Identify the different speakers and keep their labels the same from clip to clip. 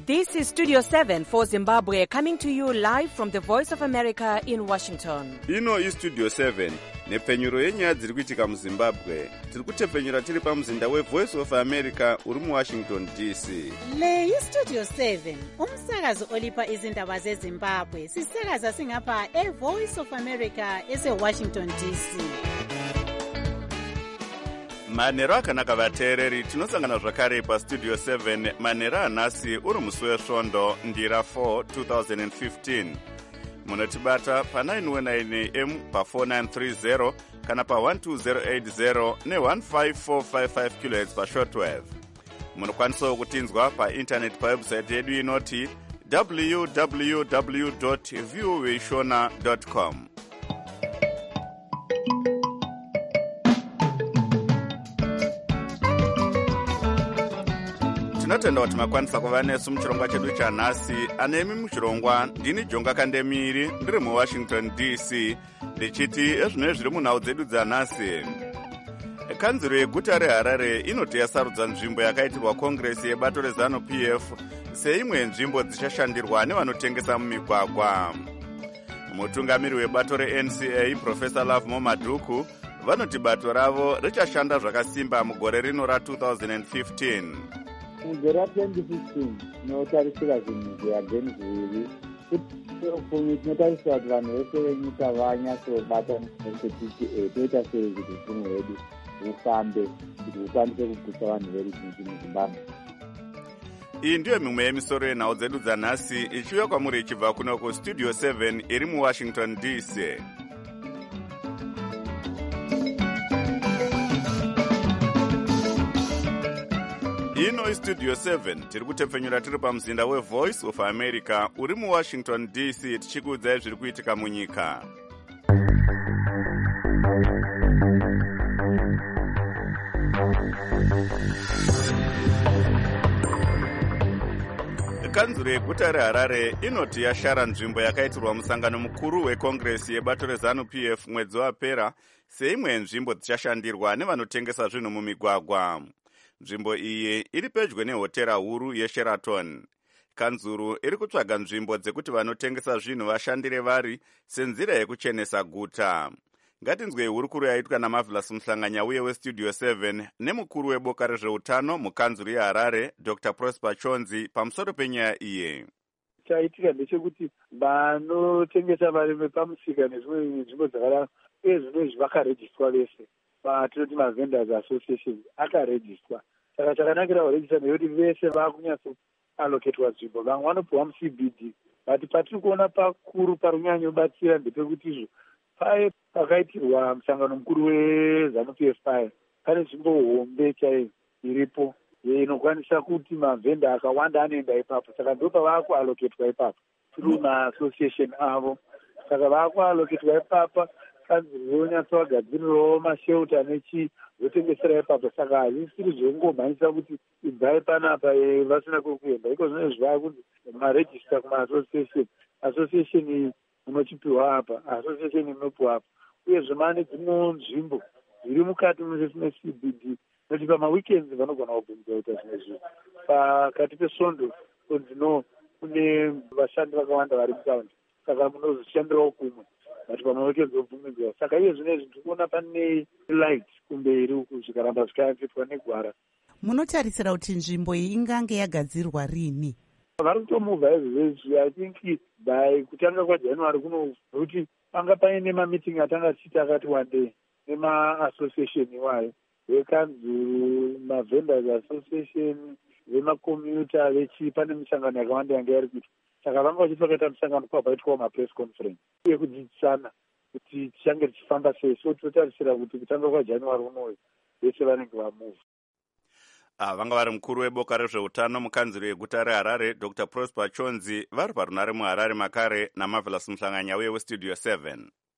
Speaker 1: This is Studio 7 for Zimbabwe, coming to you live from the Voice of America in Washington.
Speaker 2: Ino iStudio 7 nepfenyuro yenyaya dziri kuitika muZimbabwe. Tiri kutepfenyura tiri pamuzinda weVoice of America uri muWashington DC.
Speaker 3: Le iStudio 7 umsakazo olipa izindaba zeZimbabwe. Sisakaza singapha eVoice of America eseWashington DC.
Speaker 2: Manero akanaka vateereri, tinosangana zvakare paStudio 7 manero anhasi uri musi wesvondo ndira 4 2015. Munotibata pa919 AM pa4930 kana pa12080 ne15455 kHz pashortwave. Munokwanisawo kutinzwa paintaneti pawebsite yedu inoti www.voashona.com. Tinotenda kuti makwanisa kuva nesu muchirongwa chedu chanhasi. Anemi muchirongwa ndini Jonga Kandemiri ndiri muWashington DC ndichiti ezvino zviri munhau dzedu dzanhasi. Kanzuro yeguta reHarare inoti yasarudza nzvimbo yakaitirwa kongresi yebato reZANU-PF seimwe nzvimbo dzichashandirwa nevanotengesa mumigwagwa. Mutungamiri webato reNCA Professor Love Momaduku vanoti bato ravo richashanda zvakasimba mugore rino ra2015.
Speaker 4: Mugore ra2015 tinotarisira zvinhu zviyageni zviviri. Kuti tinotarisira kuti vanhu vese venyika vanyatsobata kuti toita sei kuti upenyu hwedu hufambe, kuti hukwanise kugusa vanhu veruzhinji muZimbabwe.
Speaker 2: Iyi ndiyo mimwe yemisoro yenhau dzedu dzanhasi ichiuya kwamuri ichibva kuno kuStudio 7 iri muWashington DC. Ino iStudio 7 tiri kutepfenyura tiri pamuzinda weVoice of America uri muWashington DC tichikuudzai zviri kuitika munyika. Kanzuro yeguta reHarare inoti yashara nzvimbo yakaitirwa musangano mukuru wekongresi yebato reZANU-PF mwedzi wapera seimwe nzvimbo dzichashandirwa nevanotengesa zvinhu mumigwagwa. Nzvimbo iyi iri pedyo nehotera huru yeSheraton. Kanzuru iri kutsvaga nzvimbo dzekuti vanotengesa zvinhu vashandire vari senzira yekuchenesa guta. Ngatinzwei hurukuru yaitwa naMarvelous Mhlanganyauye weStudio 7 nemukuru weboka rezveutano mukanzuru yeHarare Dr. Prosper Chonzi pamusoro penyaya iye.
Speaker 5: Chaitika ndechekuti vanotengesa vari pamusika nezvimwe nzvimbo dzakadaro uye zvinhu vakarejistwa vese. Tinoti maVendors Association akarejistwa. Saka chakanakira kurejista ndeyekuti vese vakunyatsoalloketwa nzvimbo. Vamwe vanopuhwa muCBD. But patiri kuona pakuru parinyanyobatsira ndepekuti izvo paye pakaitirwa musangano mukuru weZANU-PF paye pane nzvimbo hombe chaiyo iripo inokwanisa kuti maVendor akawanda anoenda ipapo. Saka ndo pavakualloketwa ipapo through maassociation avo. Saka vakualloketwa ipapa kanzuro yonyatsovagadzirirawo mashelter nechi votengesera ipapo. Saka hazvisiri zvongomhanyisa kuti ibvai panapa vasina kwekuenda. Iko zvino zvakunzi marejista kumaassociation. Association iyi unochipiwa apa, association inopiwa apa. Uyezve mane dzimwe nzvimbo dziri mukati meCBD noti pamaweekends vanogona kubvunza kuita zvimwe zvinhu. Pakati pesvondo kunzino kune vashandi vakawanda vari mutaundi, saka munozoshandirawo kumwe. But pamaweekends obvumidzwa. Saka iye zvino izvi tikuona pane light kumberi uku zvikaramba zvikaaketwa negwara.
Speaker 6: Munotarisira kuti nzvimbo iyi ingange yagadzirwa rini?
Speaker 5: Vari kutomuvha izvezvi I think by kutanga kwaJanuary kuno kuti panga paine mamiting atanga achita akati one day nema-association iwayo vekanzuru, maVendors Association, vemakomuta vechi pane misangano yakawanda yanga yari kuitwa. Saka vanga vachiti vakaita musangano papaitwawo mapress conference uye kudzidzisana kuti tichange tichifamba sei. So tinotarisira kuti kutanga kwaJanuary unoyo vese vanenge vamuvha.
Speaker 2: Vanga vari mukuru weboka rezveutano mukanzuro yeguta reHarare Dr. Prosper Chonzi vari parunare muHarare makare naMarvelous Mhlanganyauye weStudio 7.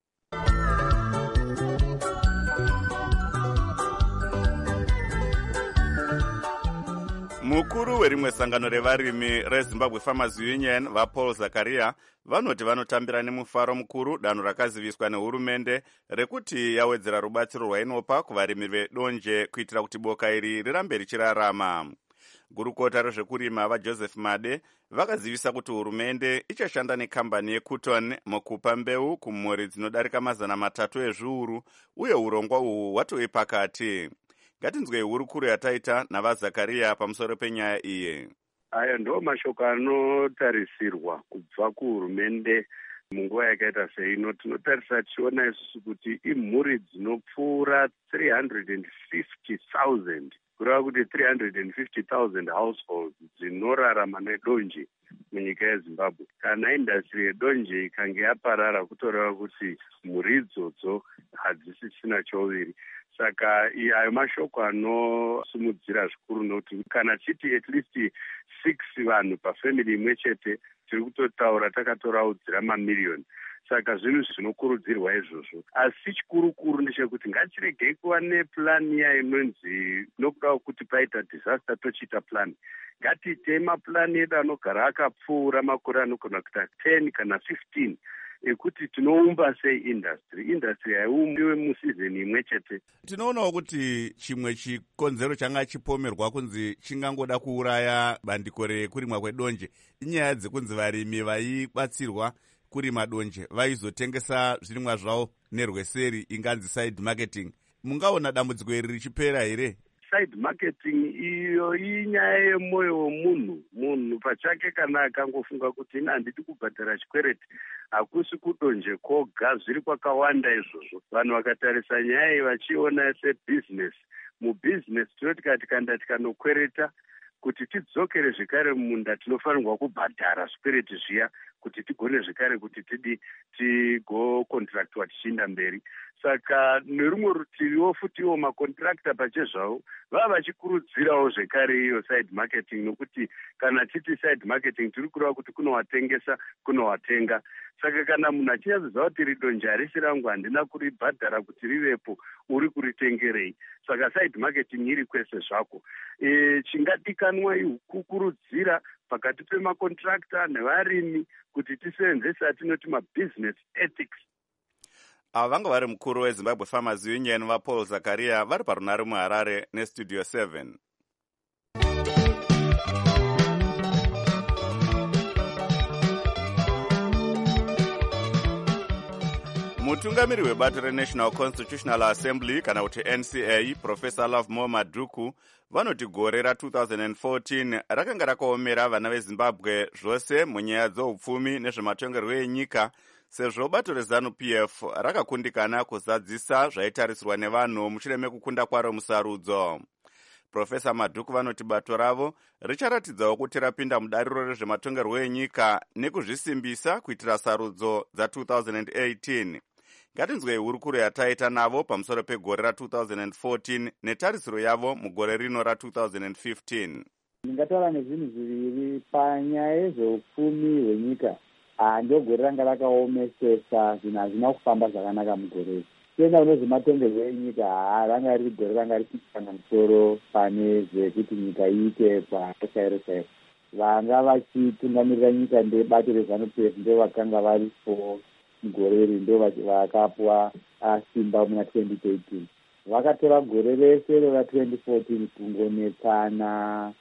Speaker 2: Mukuru werimwe sangano revarimi reZimbabwe Farmers Union vaPaul Zakaria vanoti vanotambira nemufaro mukuru danho rakaziviswa nehurumende rekuti yawedzera rubatsiro rwainopa kuvarimi vedonje kuitira kuti boka iri rirambe richirarama. gurukota rezvekurima vaJoseph Made vakazivisa kuti hurumende ichashanda nekambani yeCuton mukupa mbeu kumhuri dzinodarika 300 ezviuru uye urongwa uhu hwatove pakati. Ngatinzwei hurukuro yataita navaZakaria pamusoro penyaya iyi.
Speaker 7: Aya ndo mashoko anotarisirwa kubva kuhurumende munguva yakaita seino. Tinotarisa tichiona isusu kuti imhuri dzinopfuura 350,000 kureva kuti 350,000 households dzinorarama nedonje munyika yeZimbabwe. Kana industry yedonje ikange yaparara kutoreva kuti mhuri idzodzo hadzisisina choviri. Saka ayo mashoko anosimudzira zvikuru nokuti kana chiti at least 6 vanhu pafamily imwe chete tiri kutotaura takatoraudzira mamiliyoni. Saka zvinhu zvinokurudzirwa izvozvo, asi chikurukuru ndechekuti ngatiregei kuva neplan iya inonzi nokuda kuti paita disaster tochiita plan. Ngatiitei maplan edu anogara akapfuura makore anogona kuita 10 kana 15 ekuti tinoumba sei industry haiumbiwe musizini imwe chete.
Speaker 2: Tinoonawo kuti chimwe chikonzero changa chipomerwa kunzi chingangoda kuuraya bandiko rekurimwa kwedonje inyaya dzekunzi varimi vaibatsirwa kurima donje vaizotengesa zvirimwa zvavo nerweseri inganzi side marketing. Mungaona dambudziko iri richipera here?
Speaker 7: Side marketing iyo inyaya yemwoyo womunhu. Munhu pachake kana akangofunga kuti ina handidi kubhadhara chikwereti hakusi kudonje koga, zviri kwakawanda izvozvo. Vanhu vakatarisa nyaya iyi vachiona sebusiness. Mubusiness tinoti kanda tikanokwereta kuti tidzokere zvekare munda tinofanirwa kubhadhara zvikwereti zviya kuti tigone zvekare kuti tigokontraktwa tichiinda mberi. Saka nerumwe rutiviwo futiwo makontrakta pachezvavo vava vachikurudzirawo zvekare iyo side marketing, nokuti kana titi side marketing tiri kureva kuti kunowatengesa kunowatenga. Saka kana munhu achinyatsoziva kuti ridonje harisi rangu handina kuribhadhara kuti rivepo uri kuritengerei. Saka side marketing iri kwese zvako. Chingadikanwa kukurudzira pakati pemakontrakta nevarimi kuti tisenzese atinoti mabusiness ethics.
Speaker 2: Ava vanga vari mukuru weZimbabwe Farmers Union vaPaul Zakaria vari parunare muHarare neStudio 7. Mutungamiri webato reNational Constitutional Assembly kana kuti NCA Professor Lovemore Madhuku vanoti gore ra2014 rakanga rakaomera vana veZimbabwe zvose munyaya dzeupfumi nezvematongerwo enyika, sezvo bato reZANU-PF rakakundikana kuzadzisa zvaitarisirwa nevanhu mushure mekukunda kwaro musarudzo. Profesa Madhuku vanoti bato ravo richaratidzawo kuti rapinda mudariro rezvematongerwo enyika nekuzvisimbisa kuitira sarudzo dza2018. Ngatinzwei hurukuro yataita navo pamusoro pegore ra2014 netarisiro yavo mugore rino ra2015.
Speaker 4: Ndingataura nezvinhu zviviri panyaya yezveupfumi hwenyika. Ndogore ranga rakaomesesa, zvinhu hazvina kufamba zvakanaka mugore. Tienda kunezvematongerwo enyika, ranga riri gore ranga richipana musoro pane zvekuti nyika iite pachairo chairo. Vanga vachitungamirira nyika ndebato reZANU-PF ndo vakanga varipo mugore iri, ndo vakapuwa simba muna 2018. Vakatora gore rese ra2014 kungonetsana,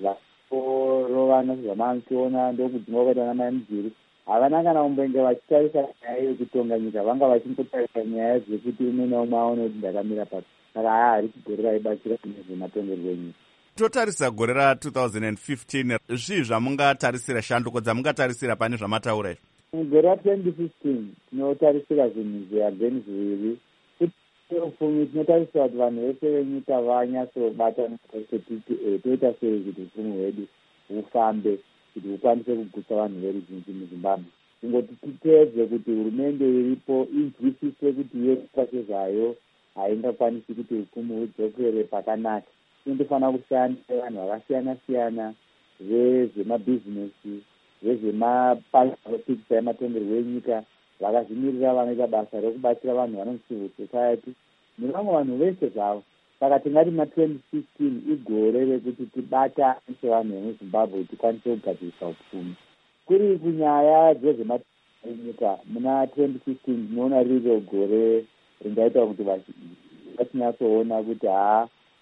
Speaker 4: vakorovana zvamanotiona ndokudzima kwakaita namai mujiri. Havana kana umbenge vachitarisa nyaya yekutonga nyika, vanga vachingotarisa nyaya dzekuti umwe naumwe aone kuti ndakamira papi. Saka harisi gore raibatsira nezvematongerwo enyika.
Speaker 2: Totarisa gore ra2015, zvii zvamungatarisira, shanduko dzamungatarisira pane zvamataura izvi?
Speaker 4: Mugore ra2015 tinotarisira zvinhu zviageni zviviri. Upfumi tinotarisira kuti vanhu vese venyika vanyatsobatana kuti toita sei kuti upfumi hwedu hufambe, kuti hukwanise kugutsa vanhu veruzhinji muZimbabwe. Kungoti titeedze kuti hurumende iripo inzwisise kuti yepase zvayo haingakwanisi kuti upfumi hudzokere pakanaka. Inofanira kushanda vanhu vakasiyana-siyana, vezvemabhizinesi, vezvemapolitics ematongerwo enyika, vakazvimirira vanoita basa rekubatsira vanhu vano civil society nevamwe vanhu vese zvavo. Saka tingati ma2016 igore rekuti tibatane sevanhu vemuZimbabwe tikwanise kugadzirisa upfumi. Kuri kunyaya dzezvematongerwo enyika muna 2016 tinoona riro gore ringaita kuti vachinyatsoona kuti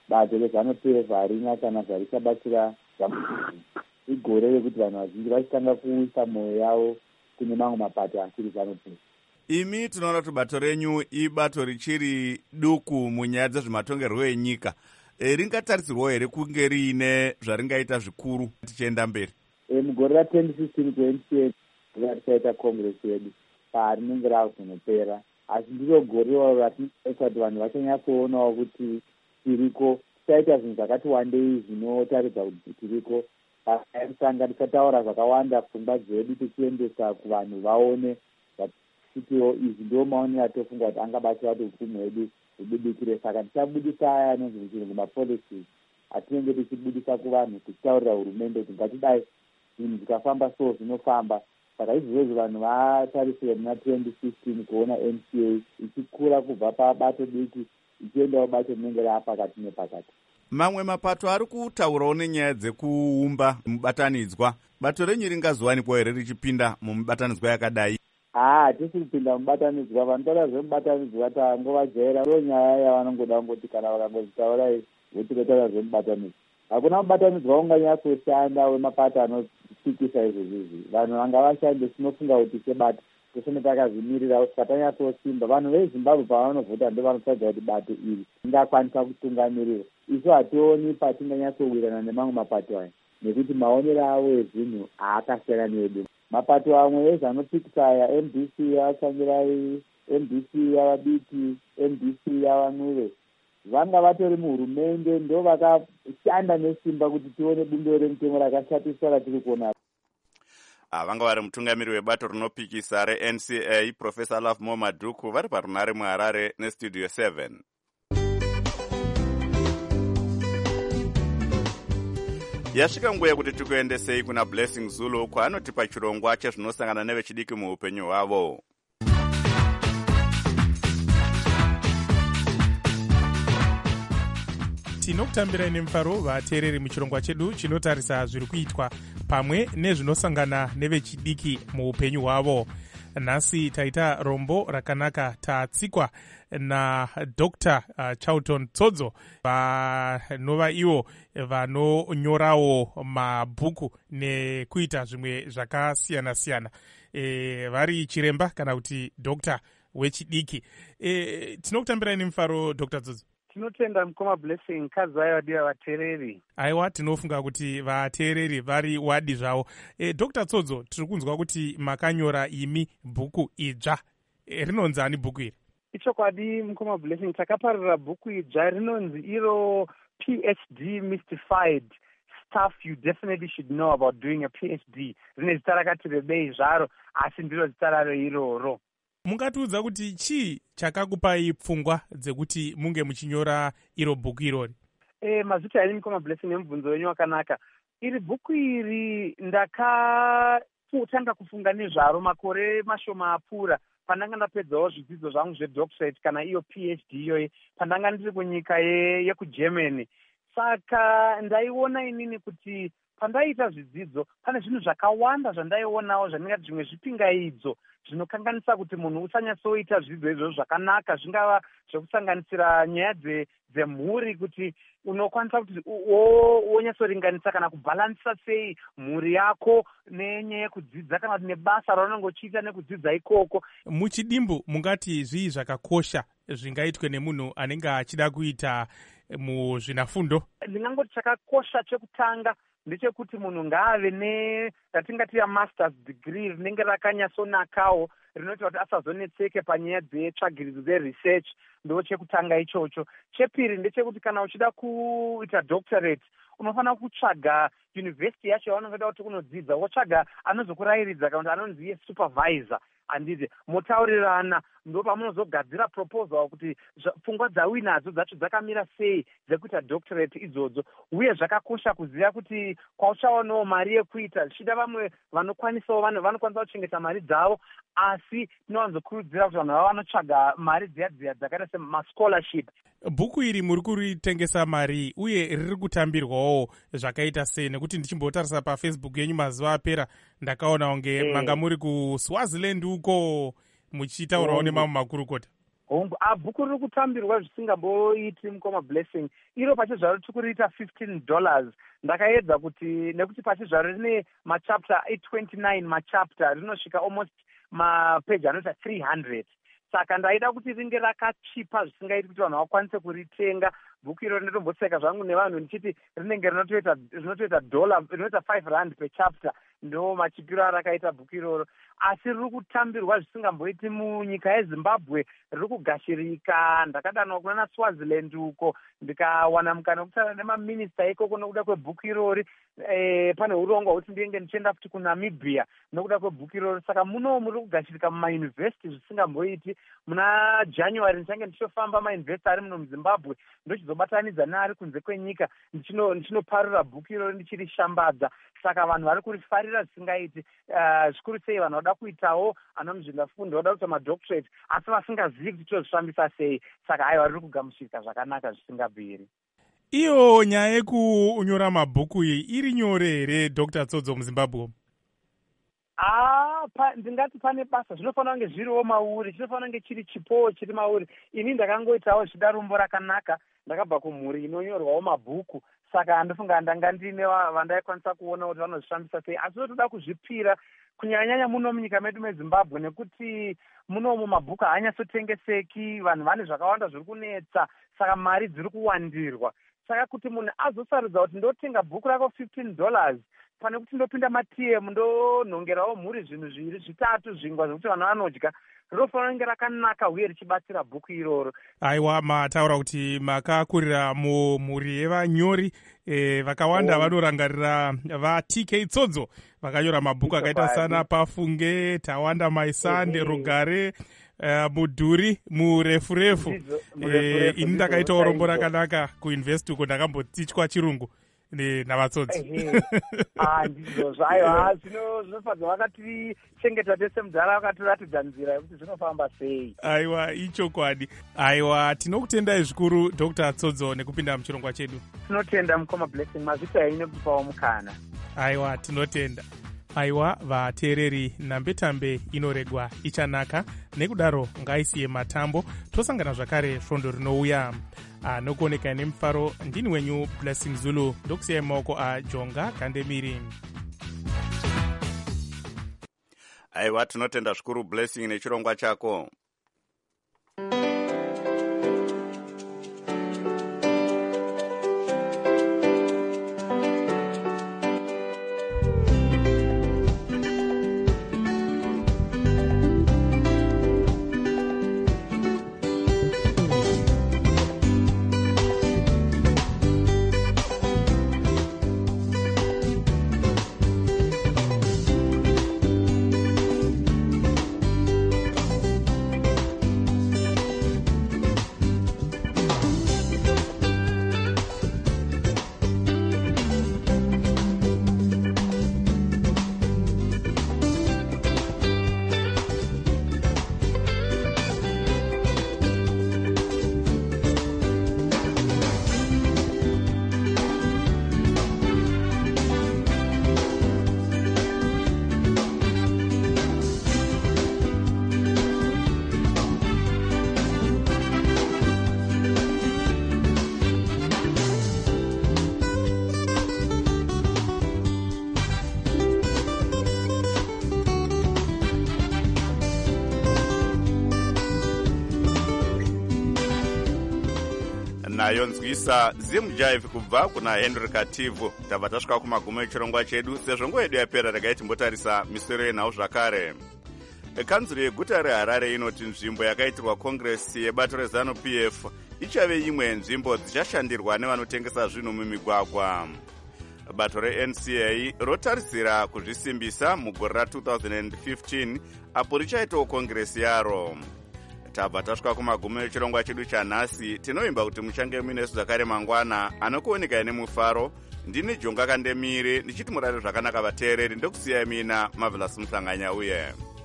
Speaker 4: bato reZANU-PF harina kana zvarichabatsira igore rekuti vanhu vazhinji vachitanga kuisa mwoyo yavo kune mamwe mapato asiri ZANU-PF.
Speaker 2: Imi tinoona kuti bato renyu ibato richiri duku munyaya dzezvematongerwo enyika. Ringatarisirwa here kunge riine zvaringaita zvikuru tichienda mberi?
Speaker 4: Mugore ra2016 tichaita kongresi yedu parinenge ravakuzonopera, asi ndiro gore waro ratinoita kuti vanhu vachanyatsoonavo kuti tiriko, tichaita zvinhu zvakati wandei zvinotaridza kuti tiriko. Pamusanga tichataura zvakawanda pfungwa dzedu tichiendesa kuvanhu vaone kutiwo izvi ndio maonero atofunga kuti angabatsira kuti upfumi hwedu hubudikire. Saka tichabudisa aya anonzi muchirungu mapolicies atinenge tichibudisa kuvanhu tichitaurira hurumende kuti ngatidai zvinhu zvikafamba so zvinofamba. Saka izvozvo vanhu vatarisire muna 2016 kuona NCA ichikura kubva pabato diki ichiendawo bato rinenge raapakati nepakati.
Speaker 2: Mamwe mapato ari kutaurawo nenyaya dzekuumba mubatanidzwa. Bato renyu ringazowanikwa here richipinda mubatanidzwa yakadai?
Speaker 4: Hatisi kupinda mubatanidzwa. Vanotaura zvemubatanidzwa tangovajaira. Ndo nyaya yavanongoda kungoti kana vakangozitaurai vototaura zvemubatanidzwa. Hakuna mubatanidzwa unganyatsoshanda wemapato anopikisa izvozvizvi. Vanhu vanga vashande tinofunga kuti sebato tosone takazvimirira kusika tanyatsosimba. Vanhu veZimbabwe pavanovhota ndo vanotaridza kuti bato iri ringakwanisa kutungamirira. Isu hationi patinganyatsowirirana nemamwe mapato aya nekuti maonero avo ezvinhu haakasiyana nedu. Mapato amwe ezanopikisa aya, MDC yavachangirai, MDC yavabiti, MDC yavanure, vanga vatori muhurumende ndo vakashanda nesimba kuti tione bumbiro remutemo rakashatisa ratiri kuona.
Speaker 2: Vanga vari mutungamiri webato rinopikisa reNCA Professor Lovemore Madhuku vari parunare muHarare neStudio 7. Yasvika nguva yekuti tikuendesei kuna Blessing Zulu kwaanotipa chirongwa chezvinosangana nevechidiki muupenyu hwavo.
Speaker 8: Tinokutambirai nemufaro vateereri muchirongwa chedu chinotarisa zviri kuitwa pamwe nezvinosangana nevechidiki muupenyu hwavo. Nhasi taita rombo rakanaka tatsikwa naDr. Charlton Tsodzo vanova ivo vanonyorawo mabhuku nekuita zvimwe zvakasiyana-siyana. Vari chiremba kana kuti dokta wechidiki. Tinokutambirai nemufaro Dr. Tsodzo.
Speaker 5: Tinotenda mukoma Blessing kazai wadiwa vateereri.
Speaker 8: Aiwa, tinofunga kuti vateereri vari wadi zvavo. Dr. Tsodzo, tiri kunzwa kuti makanyora imi bhuku idzva. Rinonzi ani bhuku iri?
Speaker 5: Ichokwadi mukoma Blessing, takaparira bhuku idzva rinonzi iro PhD Mystified Stuff You Definitely Should Know About Doing a PhD. Rine zita rakati rebei zvaro, asi ndiro zita raro iroro.
Speaker 8: Mungatiudza kuti chii chakakupai pfungwa dzekuti munge muchinyora iro bhuku irori?
Speaker 5: Mazita ani mukoma Blessing nemubvunzo wenyu wakanaka. Iri bhuku iri ndakatanga kufunga nezvaro makore mashoma apfuura pandanga ndapedzawo zvidzidzo zvangu zvedoctorate kana iyo PhD iyoyi pandanga ndiri kunyika yekuGermany. Saka ndaiona inini kuti pandaita zvidzidzo pane zvinhu zvakawanda zvandaionawo zvandingati zvimwe zvipingaidzo zvinokanganisa kuti munhu usanyatsoita zvidzidzo izvozvo zvakanaka, zvingava zvekusanganisira nyaya dzemhuri, kuti unokwanisa kuti wonyatsoringanisa kana kubhalansisa sei mhuri yako nenyaya yekudzidza kana kuti nebasa raunenge uchiita nekudzidza ikoko.
Speaker 8: Muchidimbu mungati zvii zvakakosha zvingaitwe nemunhu anenge achida kuita muzvinafundo?
Speaker 5: Ndingangoti chakakosha chekutanga ndechekuti munhu ngaave ratingati masters degree rinenge rakanyatsonakawo rinoita kuti asazonetseke panyaya dzetsvagiridzo dzeresearch. Ndo chekutanga ichocho. Chepiri ndechekuti kana uchida kuita doctorate unofanira kutsvaga university yacho yaunongada kuti unodzidza, wotsvaga anozokurayiridza kana kuti anonzi supervisor. Anditi motaurirana, ndo pamunozogadzira proposal kuti pfungwa dzawinadzo dzacho dzakamira sei dzekuita doctorate idzodzo. Uye zvakakosha kuziva kuti kwauchaonawo mari yekuita, zvichida vamwe vanokwanisawo vanokwanisa kuchengeta mari dzavo, asi tinowanzokurudzira kuti vanhu vava vanotsvaga mari dziya dzakaita semascholarship.
Speaker 8: Bhuku iri muri kuritengesa mari uye riri kutambirwawo zvakaita sei? Nekuti ndichimbotarisa paFacebook yenyu mazuva apera ndakaona unge manga muri kuSwaziland uko muchitaurawo nemamwe makurukota.
Speaker 9: hongu bhuku riri kutambirwa zvisingamboiti mukoma Blessing. Iro pacho zvaro tiri kuriita $15. Ndakaedza kuti nekuti pacho zvaro rine machapter 829 machapter rinosvika almost mapeji anoita 300. Saka ndaida kuti ringe rakachipa zvisingaiti kuti vanhu vakwanise kuritenga. Bhuku iro rinotomboseka zvangu nevanhu ndichiti rinenge rinotoita rinoita $5 per chapter. Ndo machipiro arakaita bhuku iroro, asi riri kutambirwa zvisingamboiti munyika yeZimbabwe. Riri kugashirika. Ndakadanwa kuna Swaziland uko ndikawana mukana wekutaura nemaminista ikoko nokuda kwebhuku irori. Pane urongwa hwekuti ndinenge ndichienda futi kuNamibia nokuda kwebhuku irori. Saka muno muri kugashirika mumayunivhesiti zvisingamboiti. Muna January ndichange ndichofamba mayunivhesiti ari muno muZimbabwe ndochizobatanidza neari kunze kwenyika ndichinoparura bhuku irori ndichirishambadza. Saka vanhu vari kurifarira zvisingaiti. Zvikuru sei vanhu vada kuitawo anamuzvindafundo vada kuita madoctorate asi vasingazivi kuti tozvifambisa sei. Saka aiwa riri kugamuchirika zvakanaka zvisingabviri.
Speaker 8: Iyo nyaya yekunyora mabhuku iyi iri nyore here Dr. Tsodzo muZimbabwe?
Speaker 9: Ndingati pane basa zvinofanira kunge zviriwo mauri, chinofanira kunge chiri chipowo chiri mauri. Ini ndakangoitawo zvidarumbo rakanaka, ndakabva kumhuri inonyorwawo mabhuku. Saka handifunga ndanga ndine vandaikwanisa kuona kuti vanozvifambisa sei, asi toda kuzvipira kunyanya muno munyika medu meZimbabwe, nekuti munomu mabhuku haanyatsotengeseki, vanhu vane zvakawanda zviri kunetsa, saka mari dziri kuwandirwa. Saka kuti munhu azosarudza kuti ndotenga bhuku rako $15 pane kuti ndopinda matm ndonhongerawo mhuri zvinhu 2-3 zvingwa zvokuti vanhu vanodya, rinofanira kunge rakanaka uye richibatsira bhuku iroro.
Speaker 8: Aiwa, mataura kuti makakurira mumhuri yevanyori vakawanda vanorangarira vaTK Tsodzo vakanyora mabhuku akaita sana Pafunge, Tawanda Maisande, Rugare, Mudhuri, Murefu. Ini ndakaitawo rombo rakanaka kuuniversity uko ndakambotichwa chirungu navatsodzi.
Speaker 9: Ndizvo aiwa, zvinofadza vakatichengeta tese mudhara, vakatiratidza nzira yekuti zvinofamba sei.
Speaker 8: Aiwa, ichokwadi. Aiwa, tinokutendai zvikuru Dr. Tsodzo nekupinda muchirongwa chedu.
Speaker 9: Tinotenda mukoma Blessing, mazvita ine kupawo mukana.
Speaker 8: Aiwa, tinotenda. Aiwa, vateereri, nambetambe inoregwa ichanaka, nekudaro ngaisiye matambo. Tosangana zvakare svondo rinouya. Nokuoneka nemufaro, ndini wenyu Blessing Zulu, ndokusiyai maoko aJonga Kandemiri.
Speaker 2: Aiwa, tinotenda zvikuru Blessing nechirongwa chako. nayo nzwisa zimujive kubva kuna Henry Kativu. Tabva tasvika kumagumo echirongwa chedu. Sezvo nguva yedu yapera, regai timbotarisa misoro yenhau zvakare. Kanzuro yeguta reHarare inoti nzvimbo yakaitirwa kongresi yebato reZanu PF ichave imwe nzvimbo dzichashandirwa nevanotengesa zvinhu mumigwagwa. Bato reNCA rotarisira kuzvisimbisa mugore ra2015 apo richaitawo kongresi yaro. Tabva tasvika kumagumo echirongwa chedu chanhasi. Tinoimba kuti muchange muinesu zvakare mangwana. Anokuoneka nemufaro ndini Jonga Kandemiri ndichiti murare zvakanaka vateereri. Ndokusiyai mina Marvelous Muhlanganya uye